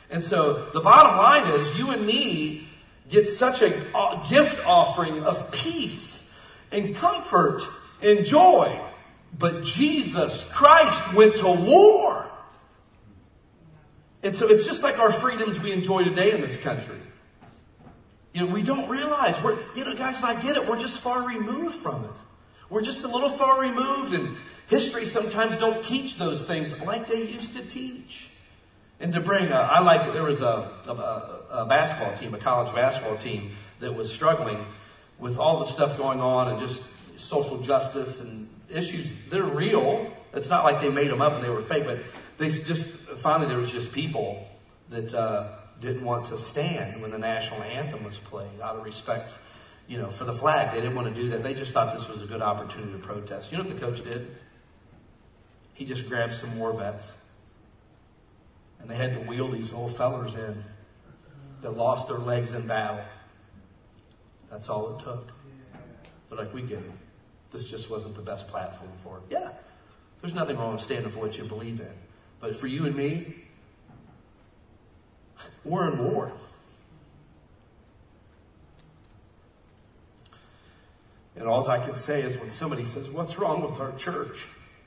And so the bottom line is you and me get such a gift offering of peace and comfort and joy. But Jesus Christ went to war. And so it's just like our freedoms we enjoy today in this country. We don't realize guys, I get it. We're just far removed from it. We're just a little far removed, and history sometimes don't teach those things like they used to teach. And to bring, there was a basketball team, a college basketball team that was struggling with all the stuff going on and just social justice and issues. They're real. It's not like they made them up and they were fake, but finally there was just people that didn't want to stand when the national anthem was played out of respect, for the flag. They didn't want to do that. They just thought this was a good opportunity to protest. You know what the coach did? He just grabbed some war vets. And they had to wheel these old fellers in that lost their legs in battle. That's all it took. They're like, we get it. This just wasn't the best platform for it. Yeah, there's nothing wrong with standing for what you believe in. But for you and me, we're in war. And all I can say is when somebody says, what's wrong with our church?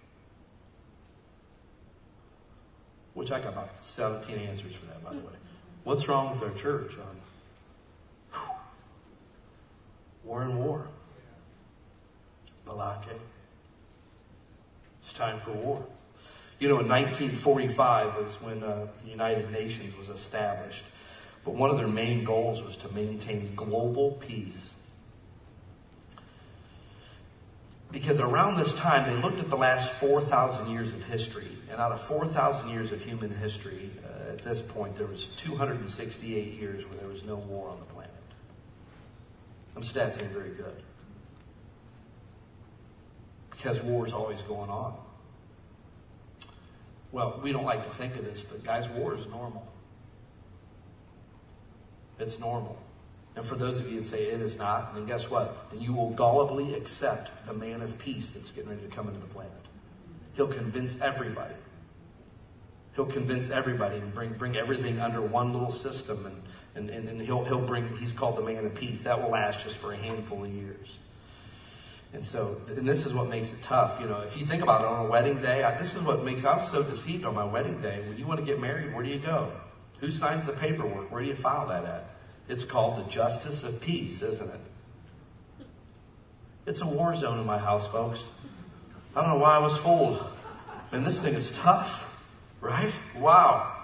Which I got about 17 answers for that, by the way. What's wrong with our church? We're in war. Balake. It's time for war. In 1945 was when the United Nations was established. But one of their main goals was to maintain global peace. Because around this time, they looked at the last 4,000 years of history. And out of 4,000 years of human history, at this point, there was 268 years where there was no war on the planet. Them stats ain't very good. Because war is always going on. Well, we don't like to think of this, but guys, war is normal. It's normal. And for those of you that say it is not, then guess what? Then you will gullibly accept the man of peace that's getting ready to come into the planet. He'll convince everybody. He'll convince everybody and bring everything under one little system, and he'll bring, he's called the man of peace. That will last just for a handful of years. And so, and this is what makes it tough. If you think about it, on a wedding day, I was so deceived on my wedding day. When you want to get married, where do you go? Who signs the paperwork? Where do you file that at? It's called the justice of peace, isn't it? It's a war zone in my house, folks. I don't know why I was fooled. And this thing is tough, right? Wow.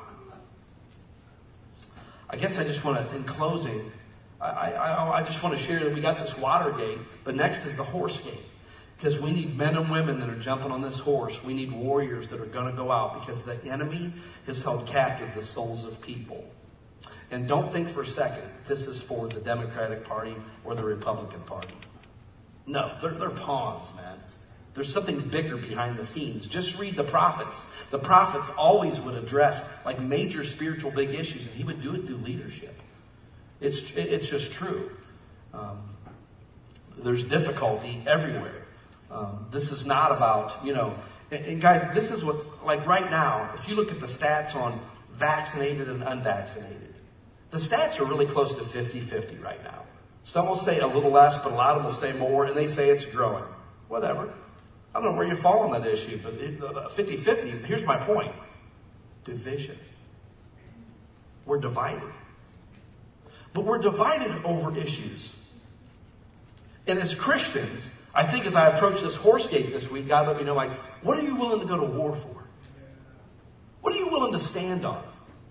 I guess I just want to, in closing, I just want to share that we got this water gate, but next is the horse gate. Because we need men and women that are jumping on this horse. We need warriors that are going to go out, because the enemy has held captive the souls of people. And don't think for a second this is for the Democratic Party or the Republican Party. No, they're pawns, man. There's something bigger behind the scenes. Just read the prophets. The prophets always would address like major spiritual big issues, and he would do it through leadership. It's just true. There's difficulty everywhere. This is not about, and guys, this is what, like right now, if you look at the stats on vaccinated and unvaccinated, the stats are really close to 50-50 right now. Some will say a little less, but a lot of them will say more, and they say it's growing. Whatever. I don't know where you fall on that issue, but 50-50, here's my point. Division. We're divided. But we're divided over issues. And as Christians, I think as I approach this horse gate this week, God let me know, like, what are you willing to go to war for? What are you willing to stand on?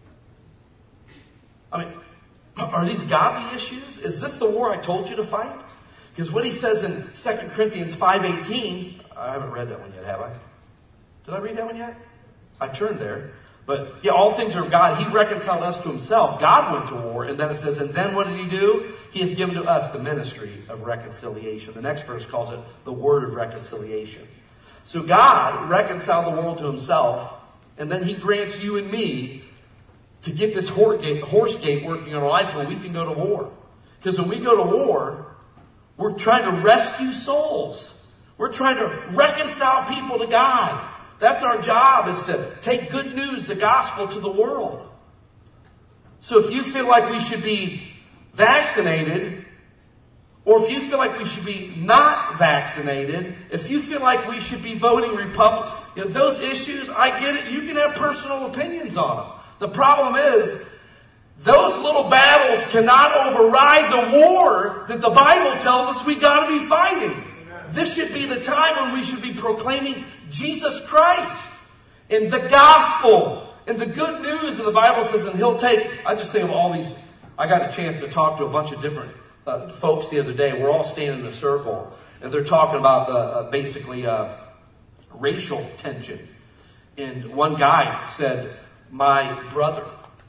I mean, are these godly issues? Is this the war I told you to fight? Because what he says in 2 Corinthians 5:18, I haven't read that one yet, have I? Did I read that one yet? I turned there. But yeah, all things are of God. He reconciled us to himself. God went to war. And then it says, and then what did he do? He has given to us the ministry of reconciliation. The next verse calls it the word of reconciliation. So God reconciled the world to himself. And then he grants you and me to get this horse gate working in our life where we can go to war. Because when we go to war, we're trying to rescue souls. We're trying to reconcile people to God. That's our job, is to take good news, the gospel, to the world. So if you feel like we should be vaccinated, or if you feel like we should be not vaccinated, if you feel like we should be voting Republican, those issues, I get it. You can have personal opinions on them. The problem is, those little battles cannot override the war that the Bible tells us we got to be fighting. This should be the time when we should be proclaiming Jesus Christ and the gospel and the good news. And the Bible says, and he'll take, I just think of all these, I got a chance to talk to a bunch of different folks the other day. We're all standing in a circle, and they're talking about basically racial tension. And one guy said, my brother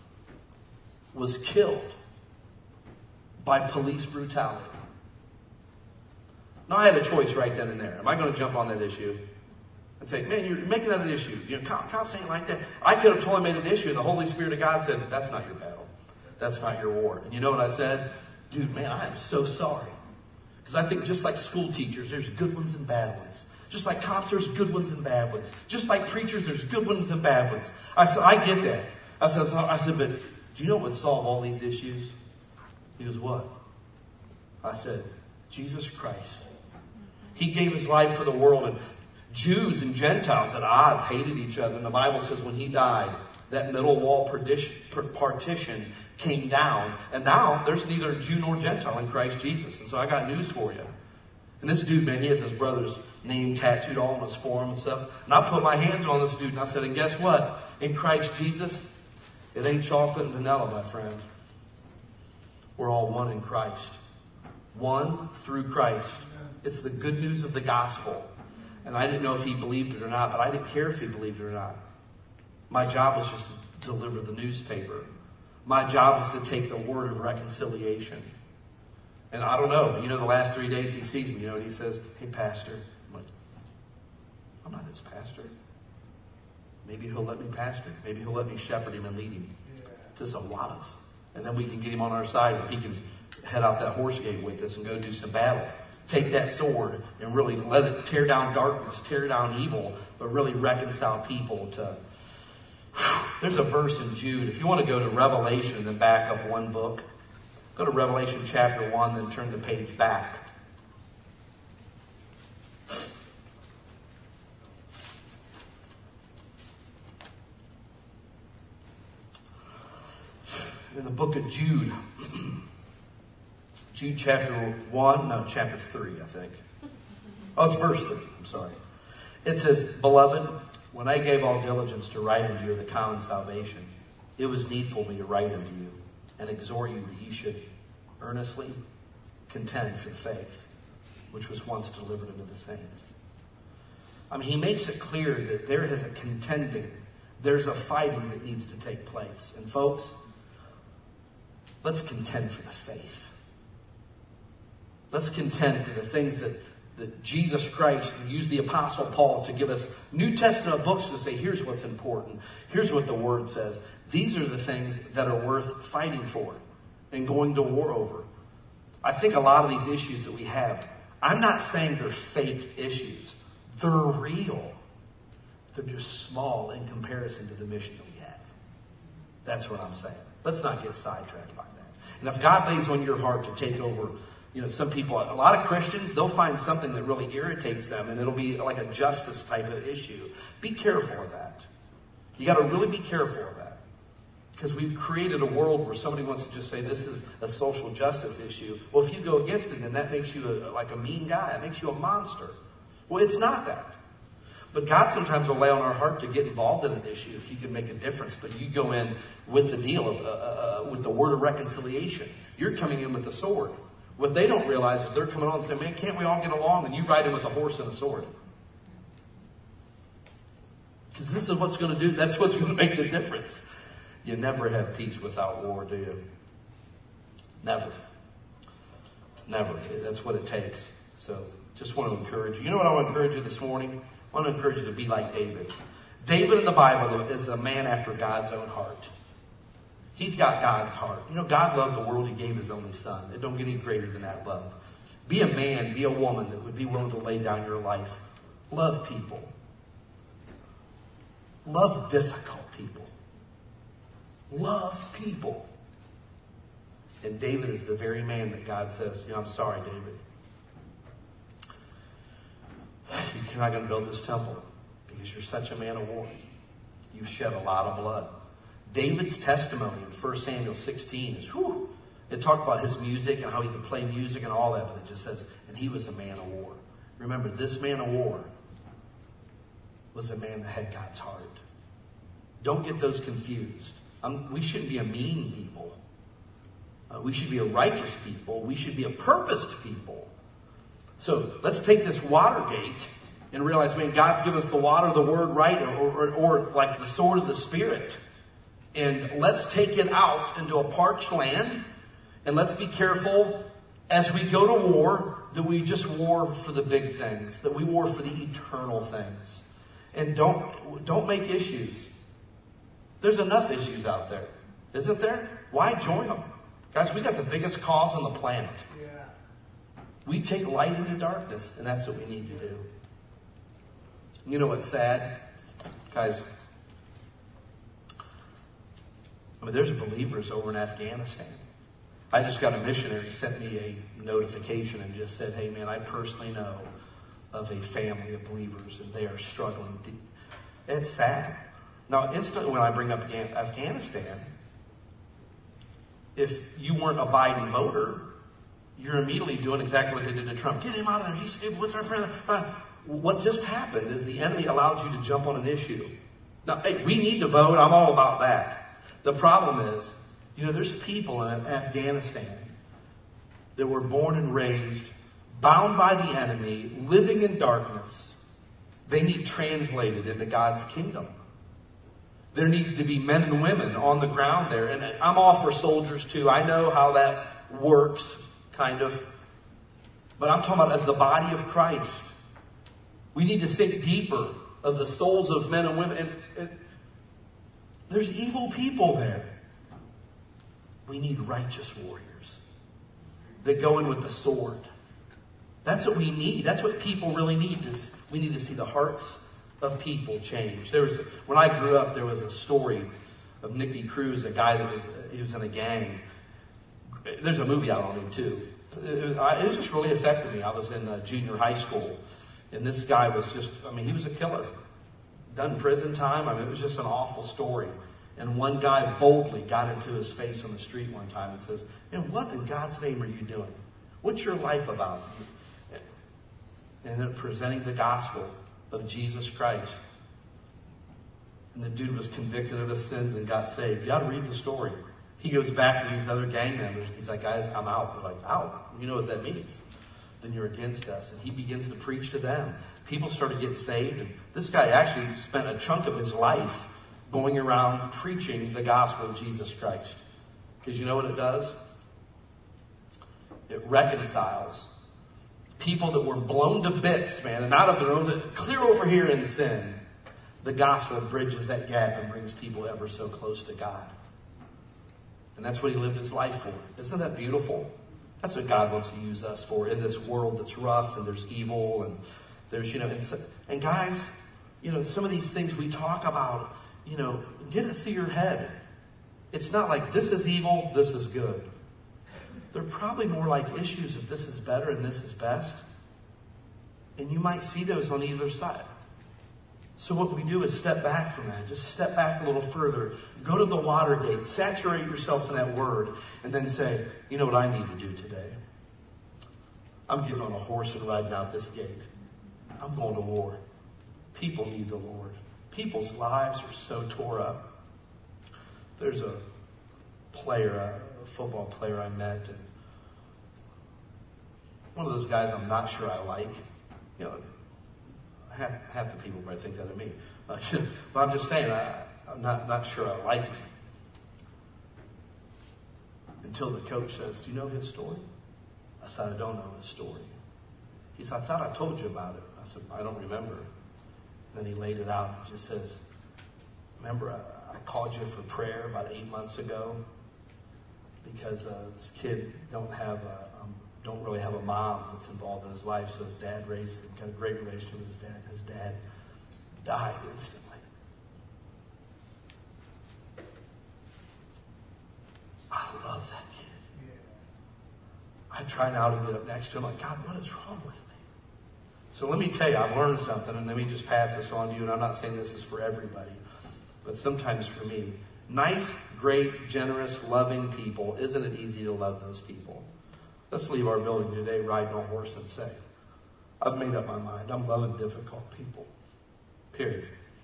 was killed by police brutality. Now, I had a choice right then and there. Am I going to jump on that issue and say, man, you're making that an issue? Cops ain't like that. I could have totally made it an issue, and the Holy Spirit of God said, that's not your battle. That's not your war. And you know what I said? Dude, man, I am so sorry. Because I think just like school teachers, there's good ones and bad ones. Just like cops, there's good ones and bad ones. Just like preachers, there's good ones and bad ones. I said, I get that. I said, but do you know what would solve all these issues? He goes, what? I said, Jesus Christ. He gave his life for the world, and Jews and Gentiles at odds hated each other. And the Bible says when he died, that middle wall partition came down. And now there's neither Jew nor Gentile in Christ Jesus. And so I got news for you. And this dude, man, he has his brother's name tattooed all on his forearm and stuff. And I put my hands on this dude and I said, and guess what? In Christ Jesus, it ain't chocolate and vanilla, my friend. We're all one in Christ. One through Christ. It's the good news of the gospel. And I didn't know if he believed it or not, but I didn't care if he believed it or not. My job was just to deliver the newspaper. My job was to take the word of reconciliation. And I don't know, the last 3 days he sees me, and he says, hey, pastor. I'm like, I'm not his pastor. Maybe he'll let me pastor. Maybe he'll let me shepherd him and lead him to some waters. And then we can get him on our side where he can head out that horse gate with us and go do some battle. Take that sword and really let it tear down darkness, tear down evil, but really reconcile people to... There's a verse in Jude. If you want to go to Revelation and then back up one book, go to Revelation chapter 1, then turn the page back. In the book of Jude, Jude chapter 3, I think. Oh, it's verse 3. I'm sorry. It says, beloved, when I gave all diligence to write unto you the common salvation, it was needful me to write unto you and exhort you that ye should earnestly contend for the faith, which was once delivered unto the saints. He makes it clear that there is a contending, there's a fighting that needs to take place. And folks, let's contend for the faith. Let's contend for the things that Jesus Christ used the Apostle Paul to give us New Testament books to say, here's what's important. Here's what the Word says. These are the things that are worth fighting for and going to war over. I think a lot of these issues that we have, I'm not saying they're fake issues. They're real. They're just small in comparison to the mission that we have. That's what I'm saying. Let's not get sidetracked by that. And if God lays on your heart to take over, some people, a lot of Christians, they'll find something that really irritates them, and it'll be like a justice type of issue. Be careful of that. You got to really be careful of that. Because we've created a world where somebody wants to just say this is a social justice issue. Well, if you go against it, then that makes you like a mean guy. It makes you a monster. Well, it's not that. But God sometimes will lay on our heart to get involved in an issue if you can make a difference. But you go in with the deal of with the word of reconciliation. You're coming in with the sword. What they don't realize is they're coming on and saying, man, can't we all get along? And you ride in with a horse and a sword. Because this is what's going to do. That's what's going to make the difference. You never have peace without war, do you? Never. Never. That's what it takes. So just want to encourage you. You know what I want to encourage you this morning? I want to encourage you to be like David. David in the Bible is a man after God's own heart. He's got God's heart. God loved the world. He gave his only son. It don't get any greater than that love. Be a man, be a woman that would be willing to lay down your life. Love people. Love difficult people. Love people. And David is the very man that God says, I'm sorry, David. You're not going to build this temple because you're such a man of war. You've shed a lot of blood. David's testimony in 1 Samuel 16 is, it talked about his music and how he could play music and all that, but it just says, and he was a man of war. Remember, this man of war was a man that had God's heart. Don't get those confused. We shouldn't be a mean people. We should be a righteous people. We should be a purposed people. So let's take this Watergate and realize, man, God's given us the water, the word, right? Or like the sword of the Spirit. And let's take it out into a parched land. And let's be careful as we go to war that we just war for the big things, that we war for the eternal things. And don't make issues. There's enough issues out there, isn't there? Why join them? Guys, we got the biggest cause on the planet. Yeah. We take light into darkness, and that's what we need to do. You know what's sad? Guys, there's believers over in Afghanistan. I just got a missionary sent me a notification and just said, hey, man, I personally know of a family of believers, and they are struggling. It's sad. Now, instantly when I bring up Afghanistan, if you weren't a Biden voter, you're immediately doing exactly what they did to Trump. Get him out of there. He's stupid. What's our friend? What just happened is the enemy allowed you to jump on an issue. Now, hey, we need to vote. I'm all about that. The problem is, there's people in Afghanistan that were born and raised, bound by the enemy, living in darkness. They need translated into God's kingdom. There needs to be men and women on the ground there. And I'm all for soldiers too. I know how that works, kind of. But I'm talking about as the body of Christ. We need to think deeper of the souls of men and women. And there's evil people there. We need righteous warriors that go in with the sword. That's what we need. That's what people really need. We need to see the hearts of people change. When I grew up, there was a story of Nicky Cruz, a guy that was in a gang. There's a movie out on him too. It was just really affected me. I was in junior high school, and this guy was he was a killer. Done prison time. It was just an awful story. And one guy boldly got into his face on the street one time and says, what in God's name are you doing? What's your life about? And then presenting the gospel of Jesus Christ. And the dude was convicted of his sins and got saved. You ought to read the story. He goes back to these other gang members. He's like, guys, I'm out. They're like, out? You know what that means? Then you're against us. And he begins to preach to them. People started getting saved. And this guy actually spent a chunk of his life going around preaching the gospel of Jesus Christ. Because you know what it does? It reconciles people that were blown to bits, man, and out of their own, clear over here in sin. The gospel bridges that gap and brings people ever so close to God. And that's what he lived his life for. Isn't that beautiful? That's what God wants to use us for in this world that's rough and there's evil and there's, and guys, some of these things we talk about, get it through your head. It's not like this is evil, this is good. They're probably more like issues of this is better and this is best. And you might see those on either side. So what we do is step back from that. Just step back a little further. Go to the Watergate. Saturate yourself in that word. And then say, you know what I need to do today? I'm getting on a horse and riding out this gate. I'm going to war. People need the Lord. People's lives are so tore up. There's a football player I met, and one of those guys I'm not sure I like. Half the people might think that of me. But I'm just saying, I'm not sure I like him. Until the coach says, do you know his story? I said, I don't know his story. He said, I thought I told you about it. I said, I don't remember. And then he laid it out and just says, remember, I called you for prayer about 8 months ago because this kid don't really have a mom that's involved in his life. So his dad raised him, got a great relationship with his dad. His dad died instantly. I love that kid. try now to get up next to him, like, God, what is wrong with me? So let me tell you, I've learned something, and let me just pass this on to you, and I'm not saying this is for everybody, but sometimes for me, nice, great, generous, loving people, isn't it easy to love those people? Let's leave our building today riding a horse and say, I've made up my mind. I'm loving difficult people. Period.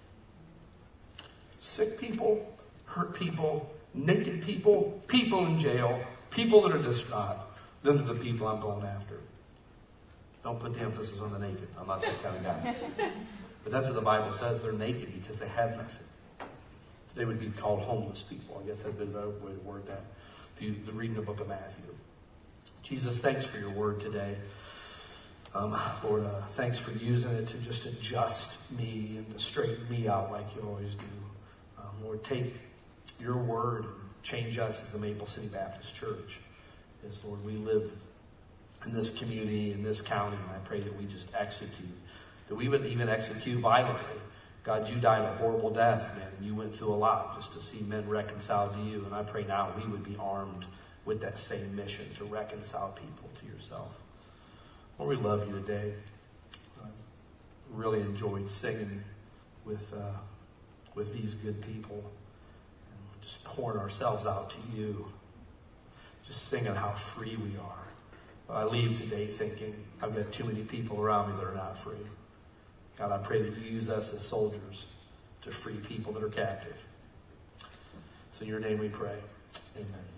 Sick people, hurt people, naked people, people in jail, people that are distraught. Them's the people I'm going after. Don't put the emphasis on the naked. I'm not that kind of guy. But that's what the Bible says. They're naked because they have nothing. They would be called homeless people. I guess that's been a better way to word that. If you read in the book of Matthew. Jesus, thanks for your word today. Lord, thanks for using it to just adjust me and to straighten me out like you always do. Lord, take your word and change us as the Maple City Baptist Church. As, Lord, we live in this community, in this county, and I pray that we just execute, that we would even execute violently. God, you died a horrible death, man, and you went through a lot just to see men reconciled to you. And I pray now we would be armed with that same mission to reconcile people to yourself. Lord, we love you today. I really enjoyed singing with these good people and just pouring ourselves out to you, just singing how free we are. I leave today thinking I've got too many people around me that are not free. God, I pray that you use us as soldiers to free people that are captive. So in your name we pray. Amen.